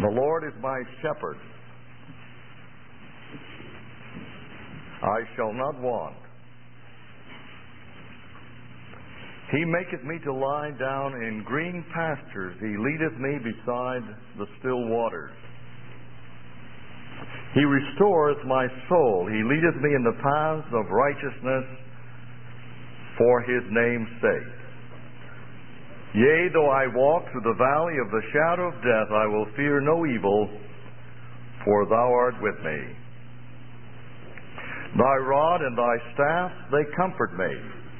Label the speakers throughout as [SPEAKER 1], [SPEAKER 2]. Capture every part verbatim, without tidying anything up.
[SPEAKER 1] The Lord is my shepherd. I shall not want. He maketh me to lie down in green pastures. He leadeth me beside the still waters. He restoreth my soul. He leadeth me in the paths of righteousness for his name's sake. Yea, though I walk through the valley of the shadow of death, I will fear no evil, for thou art with me. Thy rod and thy staff, they comfort me.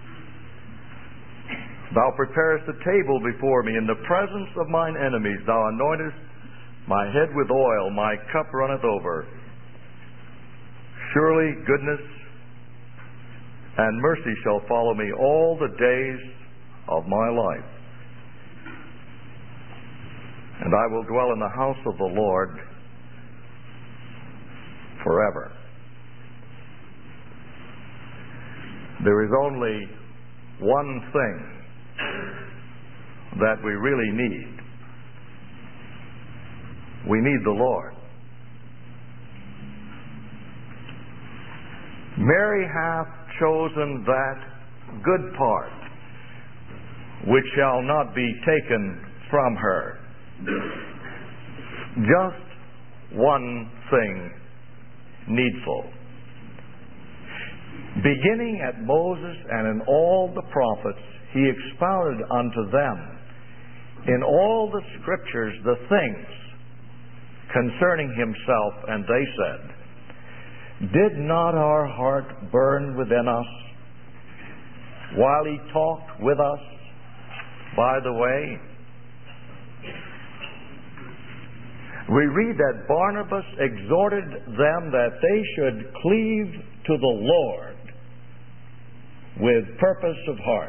[SPEAKER 1] Thou preparest a table before me in the presence of mine enemies. Thou anointest my head with oil, my cup runneth over. Surely goodness and mercy shall follow me all the days of my life. And I will dwell in the house of the Lord forever. There is only one thing that we really need. We need the Lord. Mary hath chosen that good part which shall not be taken from her. Just one thing needful. Beginning at Moses and in all the prophets, he expounded unto them in all the scriptures the things concerning himself, and they said, did not our heart burn within us while he talked with us by the way? We read that Barnabas exhorted them that they should cleave to the Lord with purpose of heart.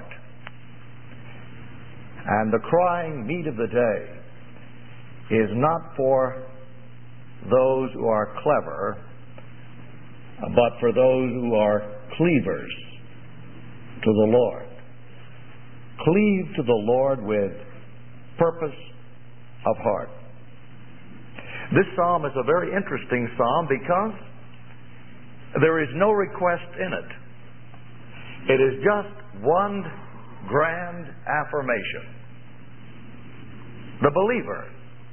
[SPEAKER 1] And the crying need of the day is not for those who are clever, but for those who are cleavers to the Lord. Cleave to the Lord with purpose of heart. This psalm is a very interesting psalm because there is no request in it. It is just one grand affirmation. The believer,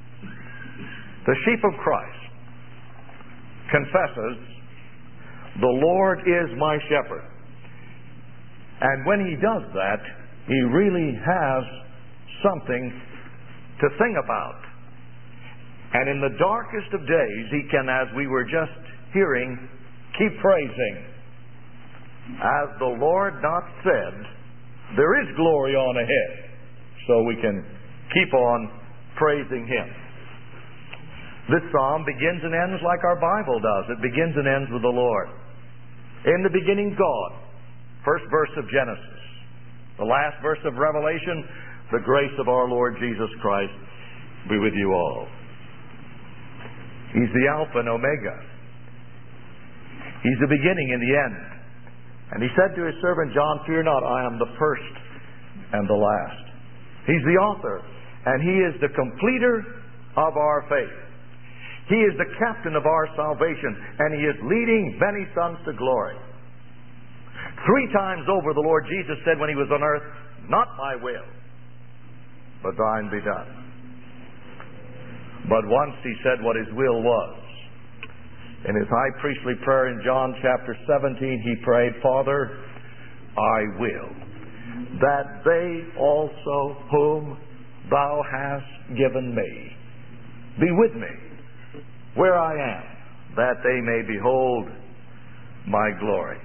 [SPEAKER 1] the sheep of Christ, confesses, the Lord is my shepherd. And when he does that, he really has something to sing about. And in the darkest of days, he can, as we were just hearing, keep praising. As the Lord not said, there is glory on ahead. So we can keep on praising him. This psalm begins and ends like our Bible does. It begins and ends with the Lord. In the beginning, God. First verse of Genesis. The last verse of Revelation, the grace of our Lord Jesus Christ be with you all. He's the Alpha and Omega. He's the beginning and the end. And he said to his servant John, fear not, I am the first and the last. He's the author, and he is the completer of our faith. He is the captain of our salvation, and he is leading many sons to glory. Three times over the Lord Jesus said when he was on earth, not my will, but thine be done. But once he said what his will was. In his high priestly prayer in John chapter seventeen, he prayed, Father, I will that they also whom thou hast given me be with me where I am, that they may behold my glory.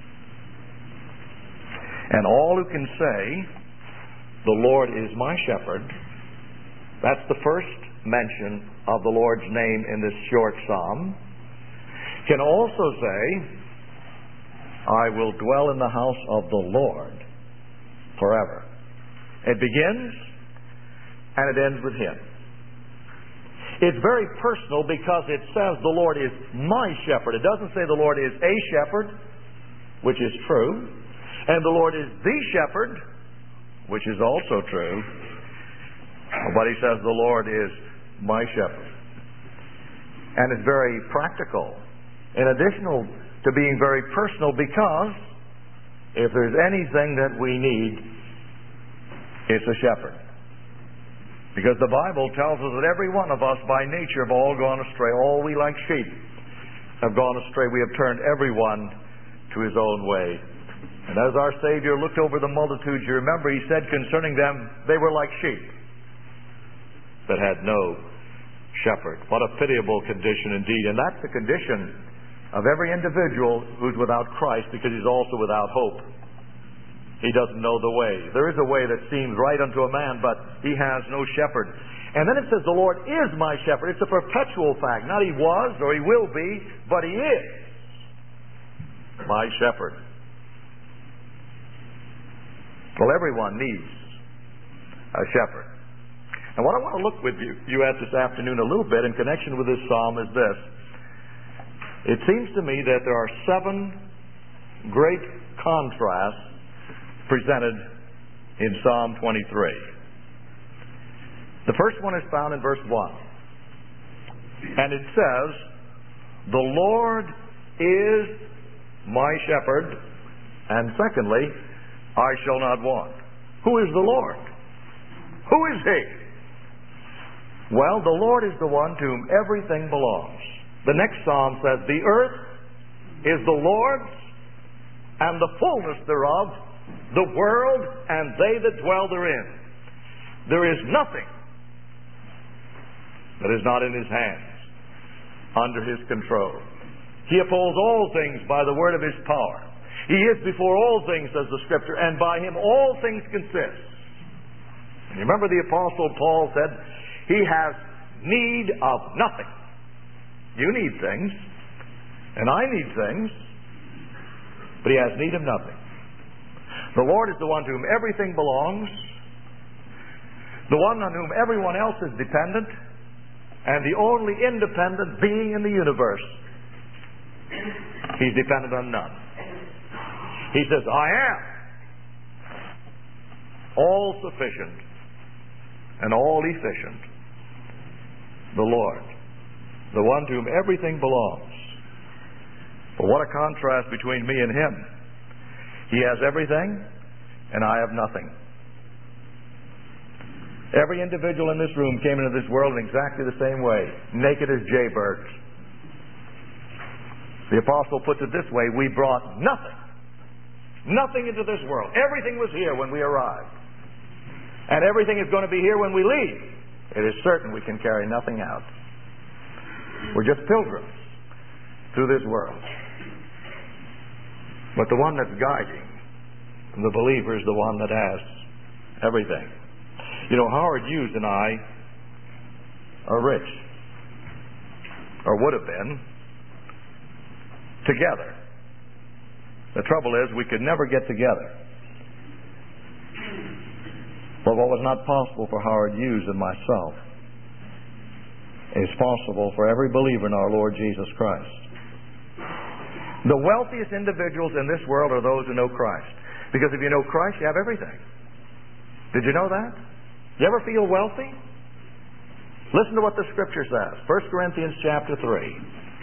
[SPEAKER 1] And all who can say, the Lord is my shepherd, that's the first mention of the Lord's name in this short psalm, can also say, I will dwell in the house of the Lord forever. It begins and it ends with him. It's very personal because it says the Lord is my shepherd. It doesn't say the Lord is a shepherd, which is true, and the Lord is the shepherd, which is also true, but he says the Lord is my shepherd. And it's very practical, in addition to being very personal, because if there's anything that we need, it's a shepherd. Because the Bible tells us that every one of us by nature have all gone astray. All we like sheep have gone astray. We have turned everyone to his own way. And as our Savior looked over the multitudes, you remember he said concerning them, they were like sheep that had no shepherd. What a pitiable condition indeed. And that's the condition of every individual who's without Christ, because he's also without hope. He doesn't know the way. There is a way that seems right unto a man, but he has no shepherd. And then it says, the Lord is my shepherd. It's a perpetual fact. Not he was or he will be, but he is my shepherd. Well, everyone needs a shepherd. And what I want to look with you, you at this afternoon a little bit in connection with this psalm is this. It seems to me that there are seven great contrasts presented in Psalm twenty-three. The first one is found in verse one. And it says, the Lord is my shepherd. And secondly, I shall not want. Who is the Lord? Who is he? Well, the Lord is the one to whom everything belongs. The next psalm says, the earth is the Lord's, and the fullness thereof, the world and they that dwell therein. There is nothing that is not in his hands, under his control. He upholds all things by the word of his power. He is before all things, says the Scripture, and by him all things consist. And you remember the Apostle Paul said, he has need of nothing. You need things, and I need things, but he has need of nothing. The Lord is the one to whom everything belongs, the one on whom everyone else is dependent, and the only independent being in the universe. He's dependent on none. He says, I am all sufficient and all efficient. The Lord, the one to whom everything belongs. But what a contrast between me and him. He has everything, and I have nothing. Every individual in this room came into this world in exactly the same way, naked as jaybirds. The apostle puts it this way, we brought nothing, nothing into this world. Everything was here when we arrived. And everything is going to be here when we leave. It is certain we can carry nothing out. We're just pilgrims through this world. But the one that's guiding the believer is the one that has everything. You know, Howard Hughes and I are rich, or would have been, together. The trouble is we could never get together. But what was not possible for Howard Hughes and myself is possible for every believer in our Lord Jesus Christ. The wealthiest individuals in this world are those who know Christ. Because if you know Christ, you have everything. Did you know that? You ever feel wealthy? Listen to what the Scripture says. First Corinthians chapter three.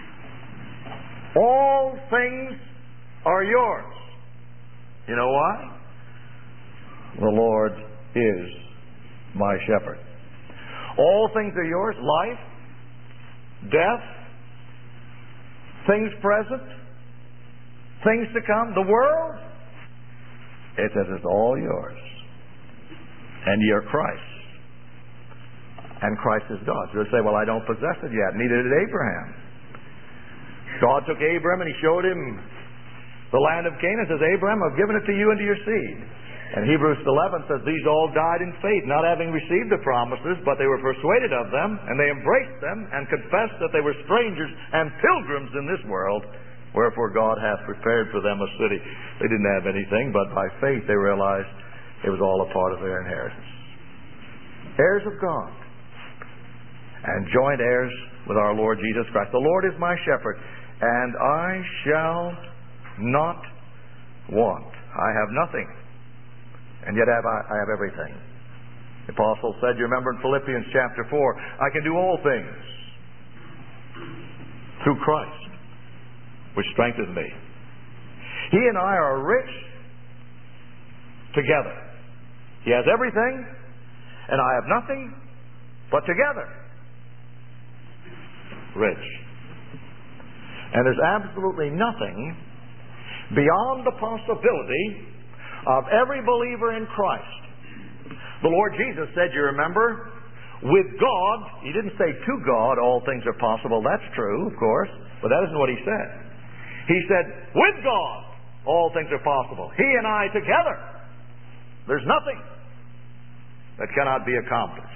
[SPEAKER 1] All things are yours. You know why? The Lord is my shepherd. All things are yours. Life, death, things present, things to come, the world. It says it's all yours. And you're Christ. And Christ is God. You'll say, well, I don't possess it yet. Neither did Abraham. God took Abraham and he showed him the land of Canaan. Says, Abraham, I've given it to you and to your seed. And Hebrews eleven says, these all died in faith, not having received the promises, but they were persuaded of them, and they embraced them, and confessed that they were strangers and pilgrims in this world. Wherefore God hath prepared for them a city. They didn't have anything, but by faith they realized it was all a part of their inheritance. Heirs of God, and joint heirs with our Lord Jesus Christ. The Lord is my shepherd, and I shall not want. I have nothing, and yet have I, I have everything. The apostle said, you remember in Philippians chapter four, I can do all things through Christ, which strengthens me. He and I are rich together. He has everything, and I have nothing, but together, rich. And there's absolutely nothing beyond the possibility of every believer in Christ. The Lord Jesus said, you remember, with God, He didn't say to God all things are possible. That's true, of course, but that isn't what He said. He said, with God, all things are possible. He and I together, there's nothing that cannot be accomplished.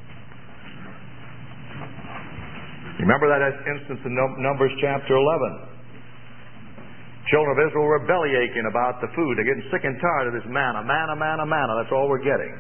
[SPEAKER 1] Remember that instance in Numbers chapter eleven. Children of Israel were bellyaching about the food. They're getting sick and tired of this manna. Manna, manna, manna. That's all we're getting.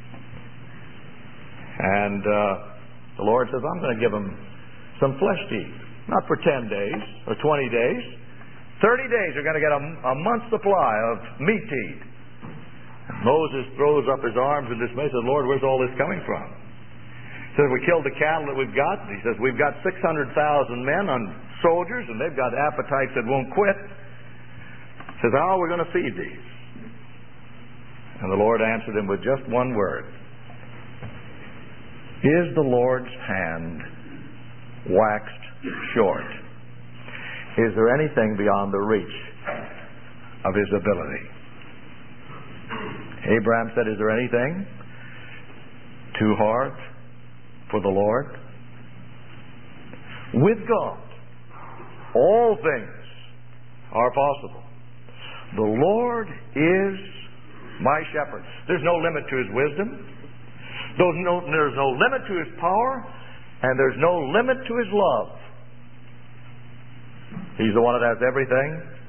[SPEAKER 1] And uh, the Lord says, I'm going to give them some flesh to eat. Not for ten days or twenty days. thirty days they're going to get a, a month's supply of meat to eat. And Moses throws up his arms in dismay and says, Lord, where's all this coming from? He says, we killed the cattle that we've got. He says, we've got six hundred thousand men on soldiers, and they've got appetites that won't quit. He says, how are we going to feed these? And the Lord answered him with just one word. Is the Lord's hand waxed short? Is there anything beyond the reach of His ability? Abraham said, is there anything too hard for the Lord? With God, all things are possible. The Lord is my shepherd. There's no limit to His wisdom. There's no, there's no limit to His power. And there's no limit to His love. He's the one that has everything.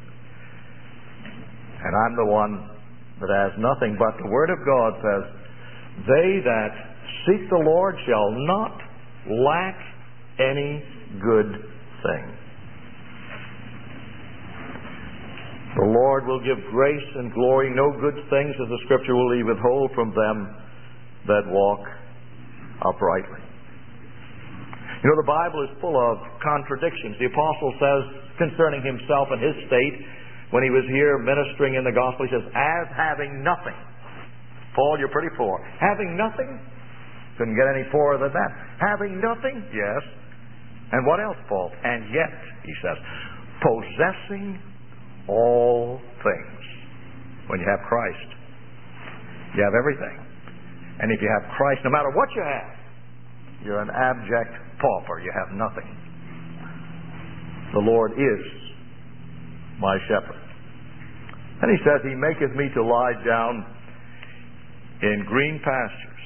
[SPEAKER 1] And I'm the one that has nothing. But the Word of God says, they that seek the Lord shall not lack any good thing. The Lord will give grace and glory. No good things, as the Scripture will He withhold from them that walk uprightly. You know, the Bible is full of contradictions. The Apostle says concerning himself and his state, when he was here ministering in the gospel, he says, as having nothing. Paul, you're pretty poor. Having nothing? Couldn't get any poorer than that. Having nothing? Yes. And what else, Paul? And yet, he says, possessing all things. When you have Christ, you have everything. And if you have Christ, no matter what you have, you're an abject pauper. You have nothing. The Lord is my shepherd. And he says, He maketh me to lie down in green pastures.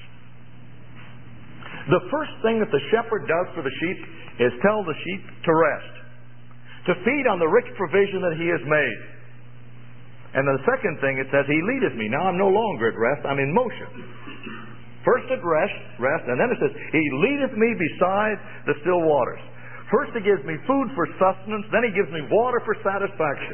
[SPEAKER 1] The first thing that the shepherd does for the sheep is tell the sheep to rest, to feed on the rich provision that He has made. And the second thing, it says, He leadeth me. Now I'm no longer at rest, I'm in motion. First at rest, rest, and then it says, He leadeth me beside the still waters. First He gives me food for sustenance, then He gives me water for satisfaction.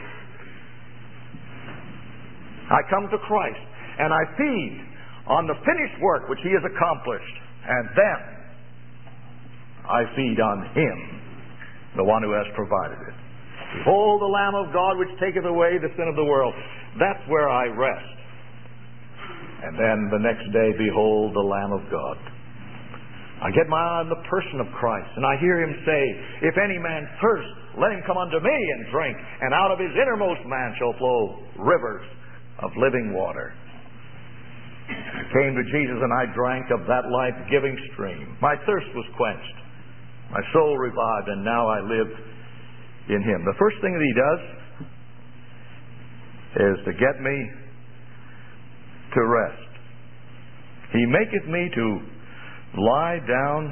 [SPEAKER 1] I come to Christ, and I feed on the finished work which He has accomplished, and then I feed on Him, the one who has provided it. Behold the Lamb of God which taketh away the sin of the world. That's where I rest. And then the next day, behold the Lamb of God. I get my eye on the person of Christ, and I hear Him say, if any man thirst, let him come unto me and drink, and out of his innermost man shall flow rivers of living water. I came to Jesus and I drank of that life-giving stream. My thirst was quenched. My soul revived, and now I live in Him. The first thing that He does is to get me to rest. He maketh me to lie down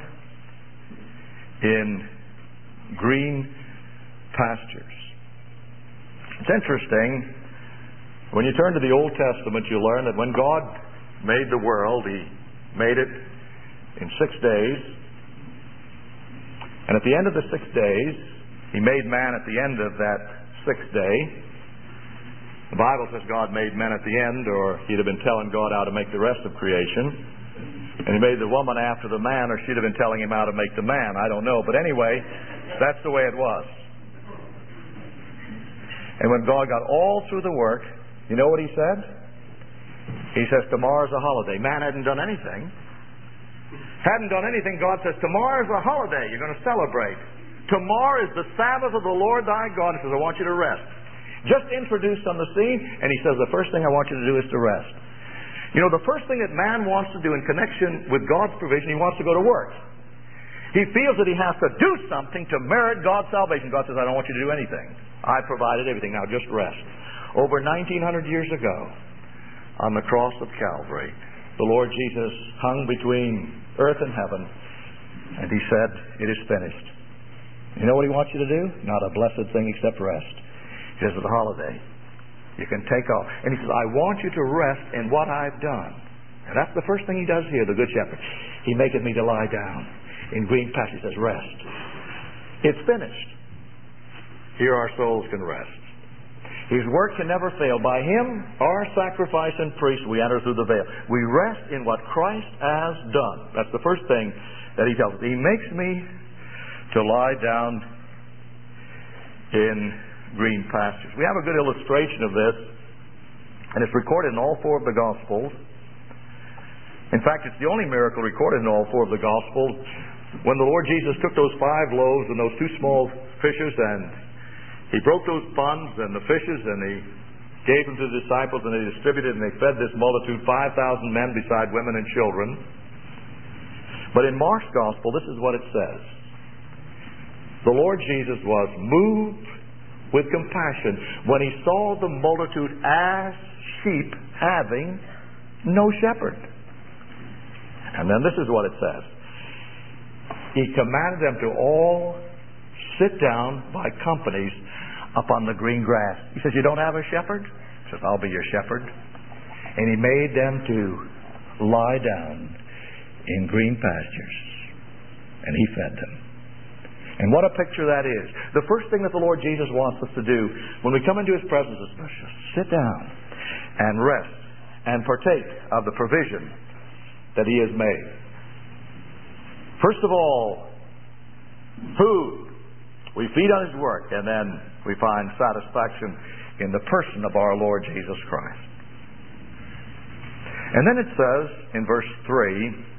[SPEAKER 1] in green pastures. It's interesting. When you turn to the Old Testament, you learn that when God made the world, He made it in six days. And at the end of the six days, He made man at the end of that sixth day. The Bible says God made men at the end, or He'd have been telling God how to make the rest of creation. And he made the woman after the man, or she'd have been telling him how to make the man. I don't know. But anyway, that's the way it was. And when God got all through the work, you know what he said? He says, tomorrow's a holiday. Man hadn't done anything. Hadn't done anything. God says, tomorrow's a holiday. You're going to celebrate. Tomorrow is the Sabbath of the Lord thy God. He says, I want you to rest. Just introduced on the scene, and he says, the first thing I want you to do is to rest. You know, the first thing that man wants to do in connection with God's provision, he wants to go to work. He feels that he has to do something to merit God's salvation. God says, I don't want you to do anything. I provided everything. Now just rest. Over nineteen hundred years ago, on the cross of Calvary, the Lord Jesus hung between earth and heaven, and he said, it is finished. You know what he wants you to do? Not a blessed thing except rest. He says, it's a holiday. You can take off. And he says, I want you to rest in what I've done. And that's the first thing he does here, the Good Shepherd. He maketh me to lie down in green pastures. He says, rest. It's finished. Here our souls can rest. His work can never fail. By him, our sacrifice and priest, we enter through the veil. We rest in what Christ has done. That's the first thing that he tells us. He makes me to lie down in green pastures. We have a good illustration of this, and it's recorded in all four of the Gospels. In fact, it's the only miracle recorded in all four of the Gospels. When the Lord Jesus took those five loaves and those two small fishes, and he broke those buns and the fishes, and he gave them to the disciples, and they distributed, and they fed this multitude, five thousand men beside women and children. But in Mark's Gospel, this is what it says. The Lord Jesus was moved with compassion when he saw the multitude as sheep having no shepherd. And then this is what it says. He commanded them to all sit down by companies upon the green grass. He says, you don't have a shepherd? He says, I'll be your shepherd. And he made them to lie down in green pastures. And he fed them. And what a picture that is. The first thing that the Lord Jesus wants us to do when we come into his presence is to sit down and rest and partake of the provision that he has made. First of all, food. We feed on his work, and then we find satisfaction in the person of our Lord Jesus Christ. And then it says in verse three,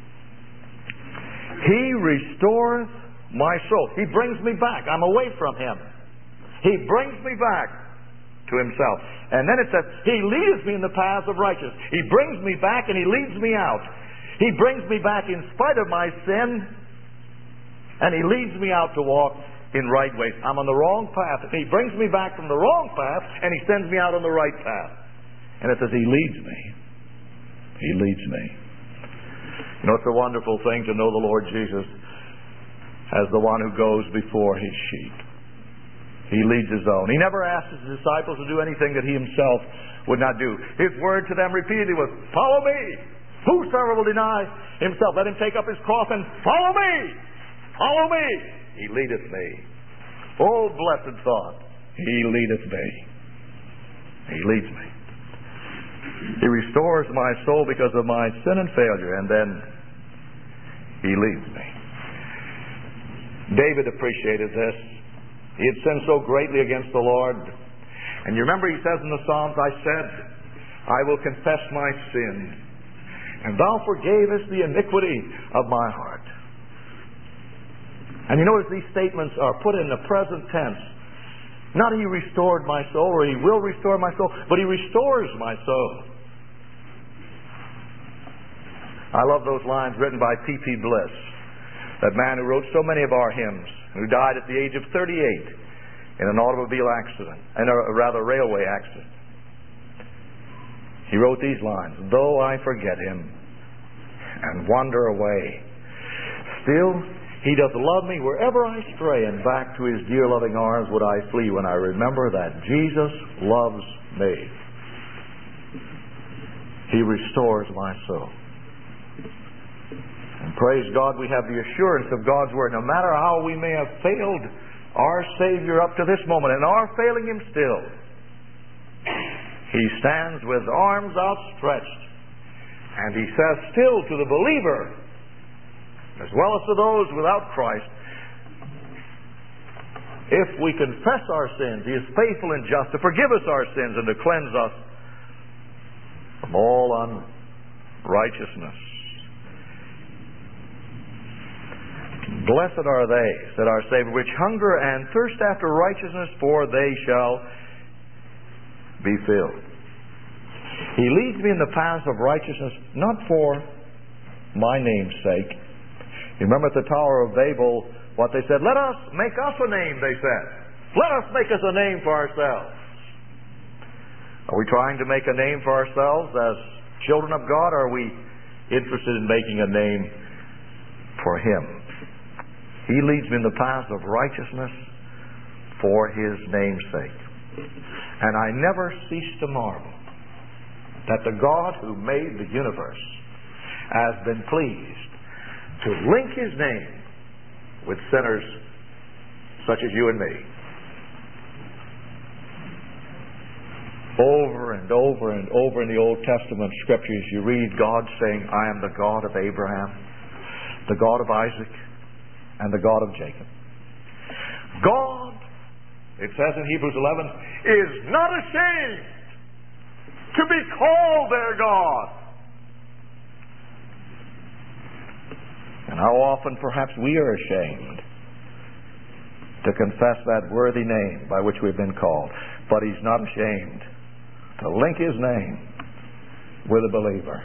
[SPEAKER 1] he restoreth my soul. He brings me back. I'm away from him. He brings me back to himself. And then it says, he leadeth me in the paths of righteousness. He brings me back and he leads me out. He brings me back in spite of my sin, and he leads me out to walk in right ways. I'm on the wrong path. He brings me back from the wrong path, and he sends me out on the right path. And it says, he leads me. He leads me. You know, it's a wonderful thing to know the Lord Jesus as the one who goes before his sheep. He leads his own. He never asked his disciples to do anything that he himself would not do. His word to them repeatedly was, follow me. Whosoever will deny himself, let him take up his cross and follow me. Follow me. He leadeth me. Oh, blessed thought. He leadeth me. He leads me. He restores my soul because of my sin and failure, and then he leads me. David appreciated this. He had sinned so greatly against the Lord. And you remember he says in the Psalms, I said, I will confess my sin, and thou forgavest the iniquity of my heart. And you notice these statements are put in the present tense. Not he restored my soul, or he will restore my soul, but he restores my soul. I love those lines written by P P Bliss, that man who wrote so many of our hymns, who died at the age of thirty-eight in an automobile accident, and a rather railway accident. He wrote these lines, though I forget him and wander away, still he doth love me wherever I stray, and back to his dear loving arms would I flee when I remember that Jesus loves me. He restores my soul. And praise God, we have the assurance of God's Word. No matter how we may have failed our Savior up to this moment, and are failing him still, he stands with arms outstretched, And he says still to the believer, as well as to those without Christ, if we confess our sins, He is faithful and just to forgive us our sins and to cleanse us from all unrighteousness. Blessed are they, said our Savior, which hunger and thirst after righteousness, for they shall be filled. He leads me in the paths of righteousness, not for my name's sake. You remember at the Tower of Babel, what they said? Let us make us a name, they said. Let us make us a name for ourselves. Are we trying to make a name for ourselves as children of God, or are we interested in making a name for Him? He leads me in the paths of righteousness for His name's sake. And I never cease to marvel that the God who made the universe has been pleased to link His name with sinners such as you and me. Over and over and over in the Old Testament Scriptures, you read God saying, I am the God of Abraham, the God of Isaac, and the God of Jacob. God, it says in Hebrews eleven, is not ashamed to be called their God. And how often perhaps we are ashamed to confess that worthy name by which we've been called. But He's not ashamed to link His name with a believer.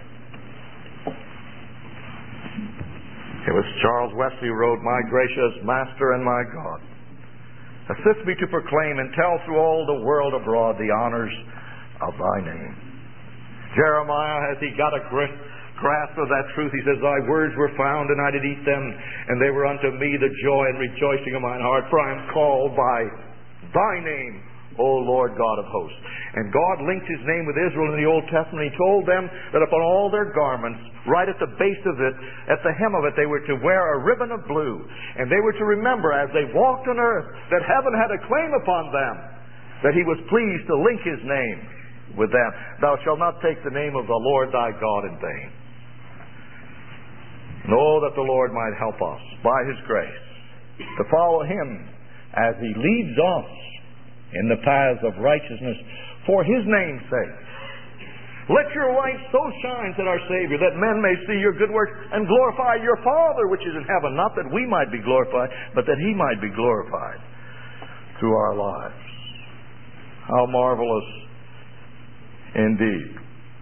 [SPEAKER 1] It was Charles Wesley who wrote, My gracious Master and my God, assist me to proclaim and tell through all the world abroad the honors of Thy name. Jeremiah, as he got a grip grasp of that truth, he says, Thy words were found, and I did eat them, and they were unto me the joy and rejoicing of mine heart, for I am called by Thy name, O Lord God of hosts. And God linked His name with Israel in the Old Testament. He told them that upon all their garments, right at the base of it, at the hem of it, they were to wear a ribbon of blue. And they were to remember as they walked on earth that heaven had a claim upon them, that He was pleased to link His name with them. Thou shalt not take the name of the Lord thy God in vain. Know that the Lord might help us by His grace to follow Him as He leads us in the paths of righteousness for His name's sake. Let your light so shine, said our Savior, that men may see your good works and glorify your Father which is in heaven. Not that we might be glorified, but that He might be glorified through our lives. How marvelous indeed.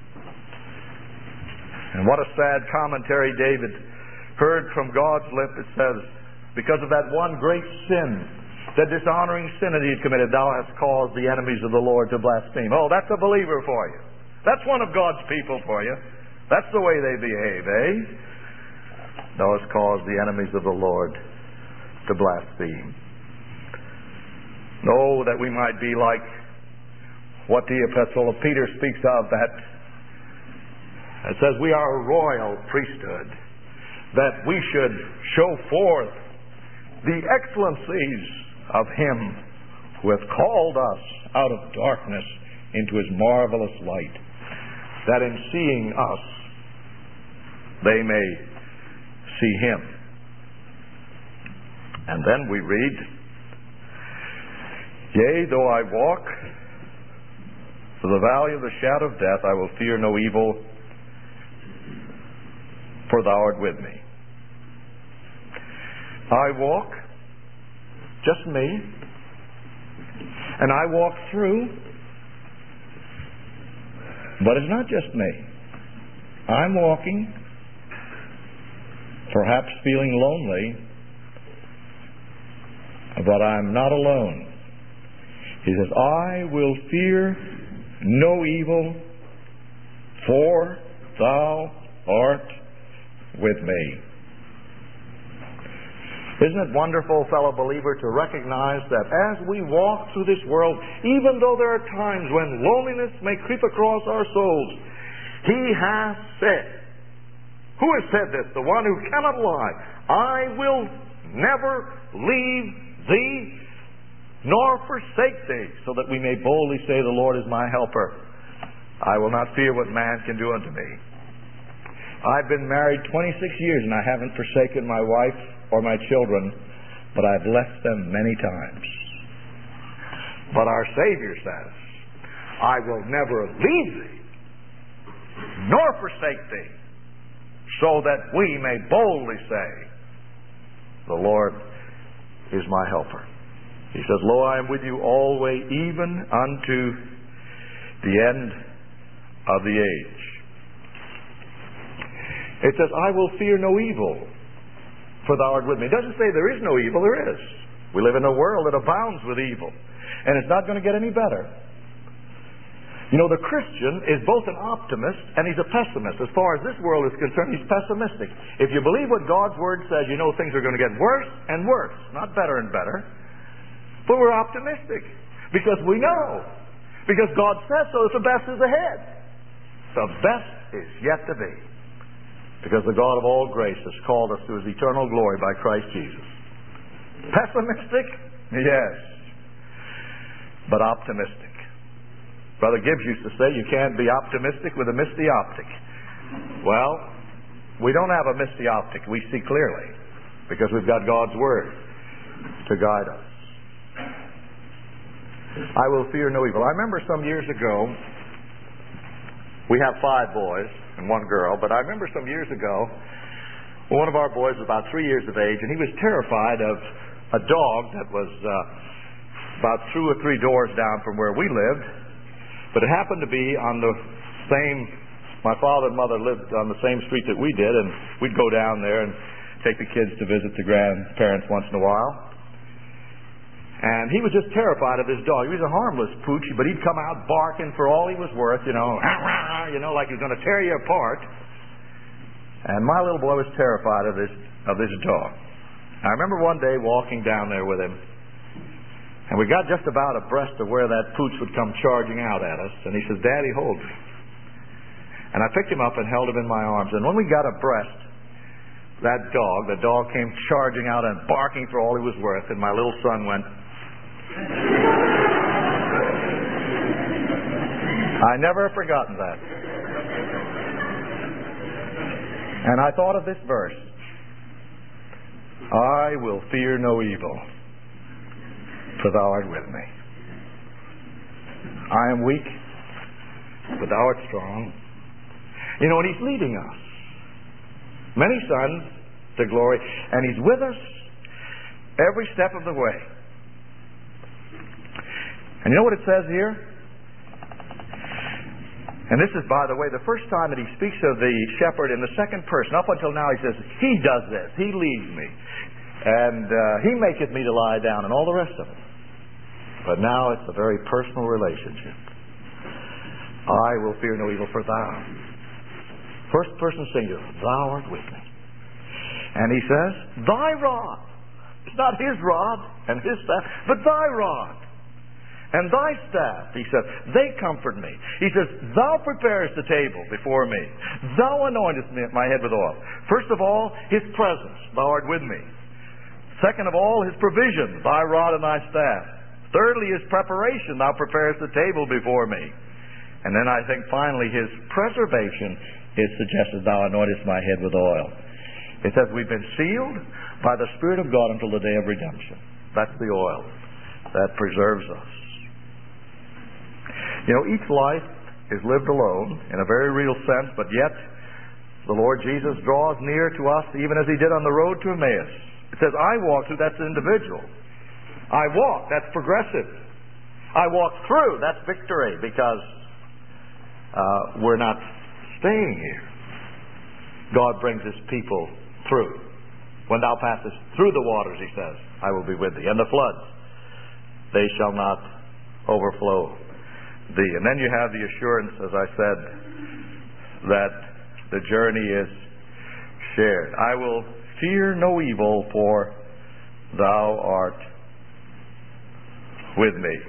[SPEAKER 1] And what a sad commentary David heard from God's lip. It says, because of that one great sin, that dishonoring sin that he had committed, thou hast caused the enemies of the Lord to blaspheme. Oh, that's a believer for you. That's one of God's people for you. That's the way they behave, eh? Thou hast caused the enemies of the Lord to blaspheme. Oh, that we might be like what the epistle of Peter speaks of, that it says we are a royal priesthood, that we should show forth the excellencies of Him who hath called us out of darkness into His marvelous light, that in seeing us they may see Him. And then we read, Yea, though I walk through the valley of the shadow of death, I will fear no evil, for Thou art with me. I walk, just me, and I walk through, but it's not just me. I'm walking, perhaps feeling lonely, but I'm not alone. He says, I will fear no evil, for Thou art with me. Isn't it wonderful, fellow believer, to recognize that as we walk through this world, even though there are times when loneliness may creep across our souls, He has said, who has said this? The one who cannot lie. I will never leave thee nor forsake thee, so that we may boldly say, the Lord is my helper. I will not fear what man can do unto me. I've been married twenty-six years and I haven't forsaken my wife or my children, but I've left them many times. But our Savior says, I will never leave thee, nor forsake thee, so that we may boldly say, the Lord is my helper. He says, lo, I am with you always, even unto the end of the age. It says, I will fear no evil, for thou art with me. It doesn't say there is no evil, there is. We live in a world that abounds with evil, and it's not going to get any better. You know, the Christian is both an optimist and he's a pessimist. As far as this world is concerned, he's pessimistic. If you believe what God's Word says, you know things are going to get worse and worse, not better and better. But we're optimistic because we know. Because God says so, the best is ahead. The best is yet to be. Because the God of all grace has called us to His eternal glory by Christ Jesus. Pessimistic? Yes. But optimistic. Brother Gibbs used to say, you can't be optimistic with a misty optic. Well, we don't have a misty optic. We see clearly because we've got God's Word to guide us. I will fear no evil. I remember some years ago, we have five boys and one girl, but I remember some years ago, one of our boys was about three years of age, and he was terrified of a dog that was uh, about two or three doors down from where we lived. But it happened to be on the same, my father and mother lived on the same street that we did, and we'd go down there and take the kids to visit the grandparents once in a while. And he was just terrified of this dog. He was a harmless pooch, but he'd come out barking for all he was worth, you know, you know, like he was going to tear you apart. And my little boy was terrified of this of this dog. I remember one day walking down there with him, and we got just about abreast of where that pooch would come charging out at us. And he says, Daddy, hold me. And I picked him up and held him in my arms. And when we got abreast that dog, the dog came charging out and barking for all he was worth. And my little son went. I never have forgotten that. And I thought of this verse. I will fear no evil, for thou art with me. I am weak, but thou art strong. You know, and He's leading us. Many sons to glory, and He's with us every step of the way. And you know what it says here? And this is, by the way, the first time that He speaks of the shepherd in the second person. Up until now He says, He does this. He leads me. And uh, He maketh me to lie down, and all the rest of it. But now it's a very personal relationship. I will fear no evil, for thou. First person singular. Thou art with me. And He says, thy rod. It's not His rod and His staff, but thy rod. And thy staff, He says, they comfort me. He says, thou preparest the table before me. Thou anointest me my head with oil. First of all, His presence. Thou art with me. Second of all, His provision. Thy rod and thy staff. Thirdly, His preparation. Thou preparest the table before me. And then I think finally His preservation is suggested. Thou anointest my head with oil. It says we've been sealed by the Spirit of God until the day of redemption. That's the oil that preserves us. You know, each life is lived alone in a very real sense, but yet the Lord Jesus draws near to us even as He did on the road to Emmaus. It says, I walk through, that's individual. I walk, that's progressive. I walk through, that's victory, because uh, we're not staying here. God brings His people through. When thou passest through the waters, He says, I will be with thee. And the floods, they shall not overflow thee. And then you have the assurance, as I said, that the journey is shared. I will fear no evil, for thou art with me.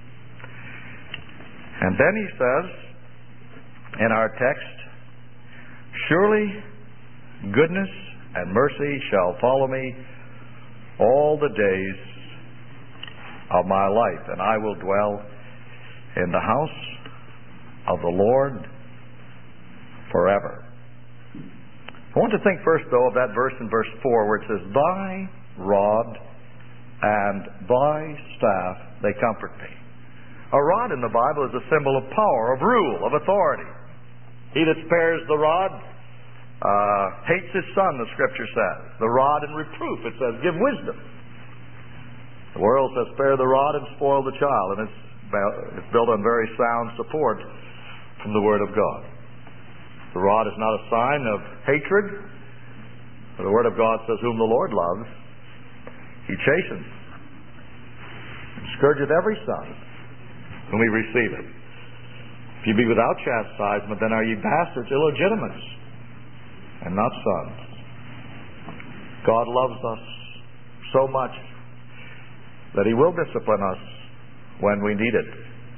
[SPEAKER 1] And then He says in our text, surely goodness and mercy shall follow me all the days of my life, and I will dwell in the house of the Lord forever. I want to think first, though, of that verse in verse four where it says, Thy rod and thy staff, they comfort me. A rod in the Bible is a symbol of power, of rule, of authority. He that spares the rod uh, hates his son, the Scripture says. The rod and reproof, it says, give wisdom. The world says, spare the rod and spoil the child, and it's, it's built on very sound support from the Word of God. The rod is not a sign of hatred. The Word of God says, whom the Lord loves, He chastens, and scourgeth every son whom He receiveth. If you be without chastisement, then are ye bastards, illegitimates, and not sons. God loves us so much that He will discipline us when we need it.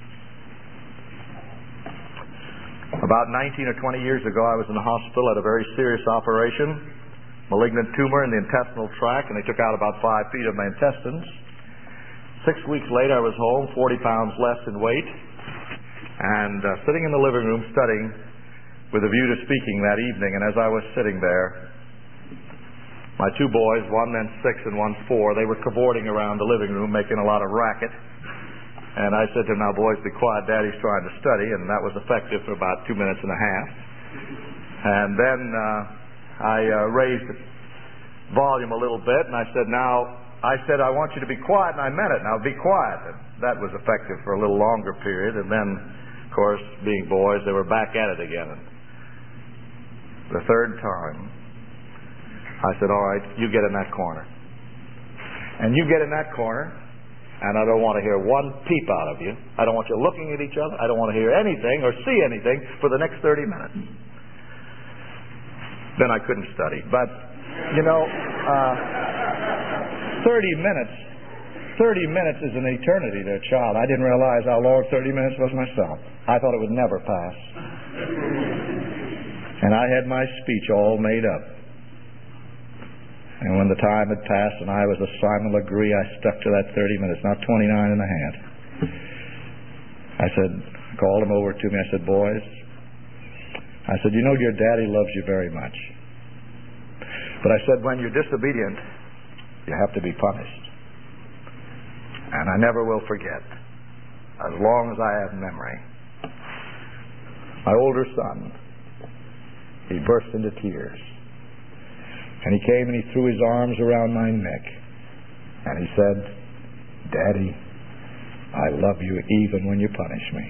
[SPEAKER 1] About nineteen or twenty years ago, I was in the hospital at a very serious operation, malignant tumor in the intestinal tract, and they took out about five feet of my intestines. Six weeks later, I was home, forty pounds less in weight, and uh, sitting in the living room studying with a view to speaking that evening. And as I was sitting there, my two boys, one then six and one four, they were cavorting around the living room making a lot of racket. And I said to them, now boys, be quiet, Daddy's trying to study. And that was effective for about two minutes and a half. And then uh, I uh, raised the volume a little bit, and I said, now, I said, I want you to be quiet, and I meant it. Now, be quiet. And that was effective for a little longer period. And then, of course, being boys, they were back at it again. And the third time, I said, all right, you get in that corner. And you get in that corner, and I don't want to hear one peep out of you. I don't want you looking at each other. I don't want to hear anything or see anything for the next thirty minutes. Then I couldn't study. But, you know, uh, thirty minutes, thirty minutes is an eternity to a child. I didn't realize how long thirty minutes was myself. I thought it would never pass. And I had my speech all made up. And when the time had passed and I was a Simon Legree, I stuck to that thirty minutes, not twenty-nine and a half. I said, I called them over to me. I said, boys, I said, you know your daddy loves you very much. But I said, when you're disobedient, you have to be punished. And I never will forget, as long as I have memory, my older son, he burst into tears. And he came and he threw his arms around my neck. And he said, Daddy, I love you even when you punish me.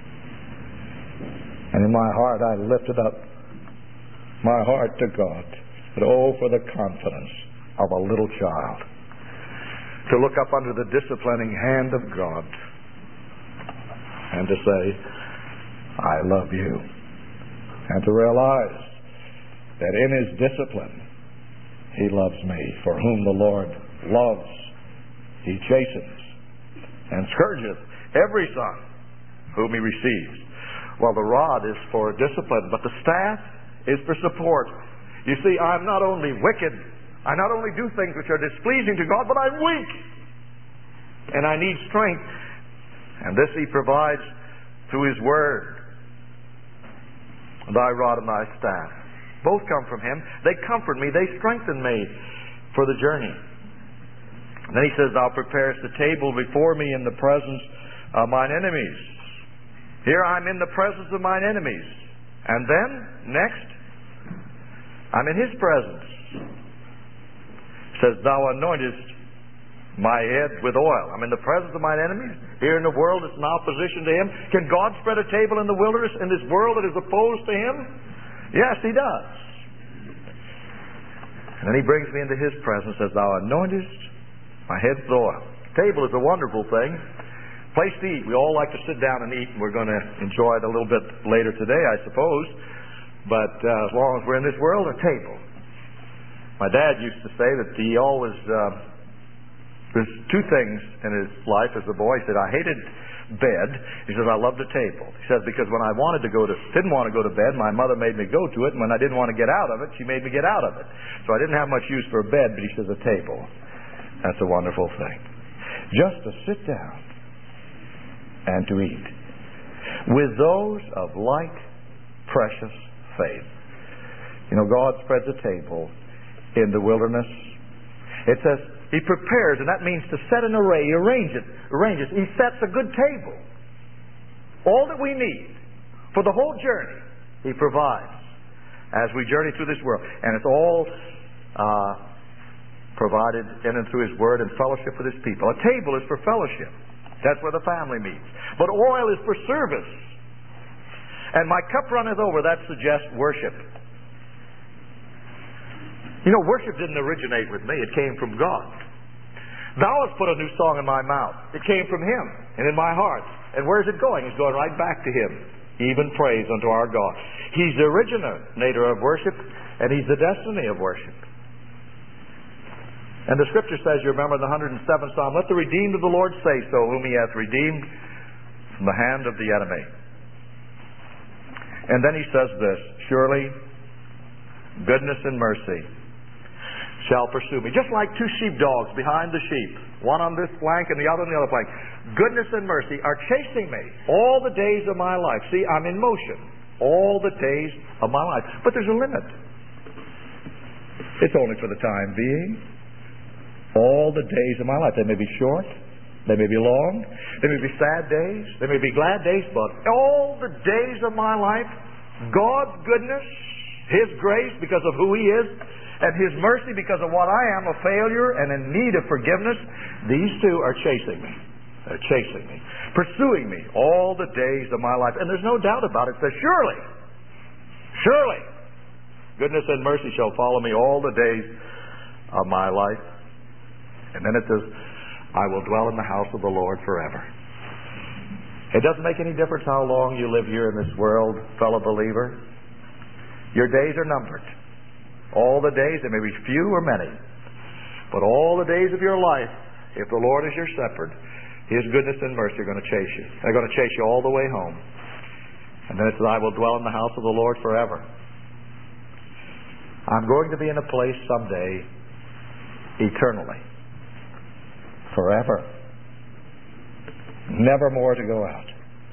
[SPEAKER 1] And in my heart I lifted up my heart to God. But oh, for the confidence of a little child to look up under the disciplining hand of God and to say, I love you. And to realize that in His discipline, He loves me. For whom the Lord loves, He chastens and scourgeth every son whom He receives. Well, the rod is for discipline, but the staff is for support. You see, I'm not only wicked, I not only do things which are displeasing to God, but I'm weak. And I need strength. And this He provides through His Word. Thy rod and thy staff. Both come from Him. They comfort me. They strengthen me for the journey. And then He says, Thou preparest the table before me in the presence of mine enemies. Here I'm in the presence of mine enemies. And then, next, I'm in His presence. It says, Thou anointest my head with oil. I'm in the presence of mine enemies. Here in the world it's in opposition to Him. Can God spread a table in the wilderness in this world that is opposed to Him? Yes, He does. And then He brings me into His presence as Thou anointest my head with oil. Table is a wonderful thing. Place to eat. We all like to sit down and eat, and we're going to enjoy it a little bit later today, I suppose. But uh, as long as we're in this world, a table. My dad used to say that he always, uh, there's two things in his life as a boy. He said, I hated bed. He says, I loved the table. He says, because when I wanted to go to, didn't want to go to bed, my mother made me go to it, and when I didn't want to get out of it, she made me get out of it. So I didn't have much use for a bed, but he says, a table. That's a wonderful thing. Just to sit down and to eat with those of like precious faith. You know, God spreads a table in the wilderness. It says He prepares, and that means to set an array. He arranges it. Arranges. He sets a good table. All that we need for the whole journey, He provides as we journey through this world. And it's all uh, provided in and through His Word and fellowship with His people. A table is for fellowship. That's where the family meets. But oil is for service. And my cup runneth over, that suggests worship. You know, worship didn't originate with me. It came from God. Thou hast put a new song in my mouth. It came from Him and in my heart. And where's it going? It's going right back to Him. Even praise unto our God. He's the originator of worship, and He's the destiny of worship. And the Scripture says, you remember in the one hundred seventh Psalm, let the redeemed of the Lord say so, whom He hath redeemed from the hand of the enemy. And then He says this, surely goodness and mercy shall pursue me. Just like two sheepdogs behind the sheep, one on this flank and the other on the other flank. Goodness and mercy are chasing me all the days of my life. See, I'm in motion all the days of my life. But there's a limit. It's only for the time being. All the days of my life. They may be short. They may be long. They may be sad days. They may be glad days. But all the days of my life, God's goodness, His grace because of who He is, and His mercy because of what I am, a failure and in need of forgiveness, these two are chasing me. They're chasing me. Pursuing me all the days of my life. And there's no doubt about it. It says, surely, surely, goodness and mercy shall follow me all the days of my life. And then it says, I will dwell in the house of the Lord forever. It doesn't make any difference how long you live here in this world, fellow believer. Your days are numbered. All the days, there may be few or many, but all the days of your life, if the Lord is your shepherd, His goodness and mercy are going to chase you. They're going to chase you all the way home. And then it says, I will dwell in the house of the Lord forever. I'm going to be in a place someday, eternally. Forever. Never more to go out.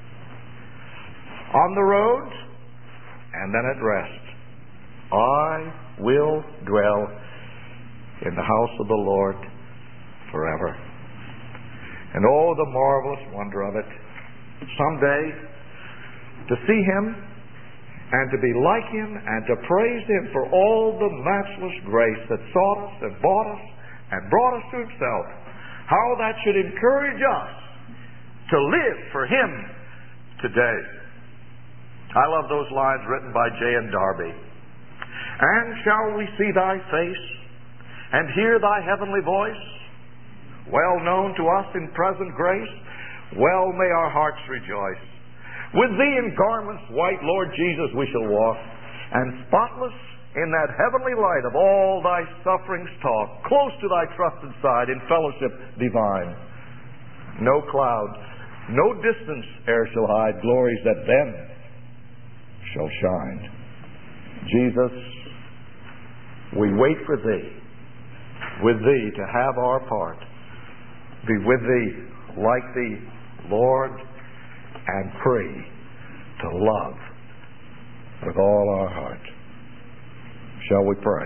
[SPEAKER 1] On the road, and then at rest. I will dwell in the house of the Lord forever. And oh, the marvelous wonder of it. Someday, to see Him and to be like Him and to praise Him for all the matchless grace that sought us and bought us and brought us to Himself. How that should encourage us to live for Him today. I love those lines written by J N Darby. And shall we see Thy face and hear Thy heavenly voice, well known to us in present grace, well may our hearts rejoice. With Thee in garments white, Lord Jesus, we shall walk, and spotless in that heavenly light of all Thy sufferings talk, close to Thy trusted side in fellowship divine. No cloud, no distance e'er shall hide glories that then shall shine. Jesus, we wait for Thee, with Thee to have our part, be with Thee, like Thee, Lord, and free to love with all our heart. Shall we pray?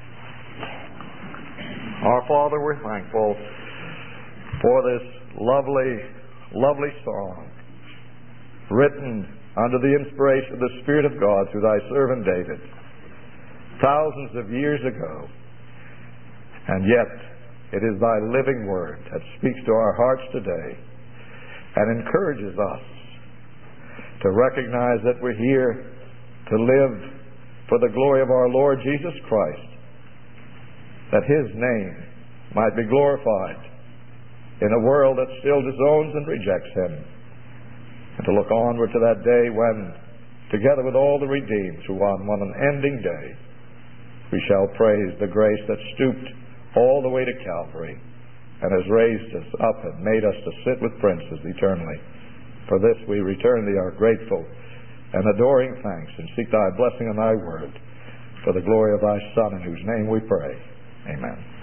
[SPEAKER 1] Our Father, we're thankful for this lovely, lovely song written under the inspiration of the Spirit of God through Thy servant David thousands of years ago. And yet it is Thy living word that speaks to our hearts today and encourages us to recognize that we're here to live for the glory of our Lord Jesus Christ, that His name might be glorified in a world that still disowns and rejects Him, and to look onward to that day when, together with all the redeemed through one, one unending day, we shall praise the grace that stooped all the way to Calvary and has raised us up and made us to sit with princes eternally. For this we return Thee our grateful and adoring thanks, and seek Thy blessing on Thy word, for the glory of Thy Son, in whose name we pray. Amen.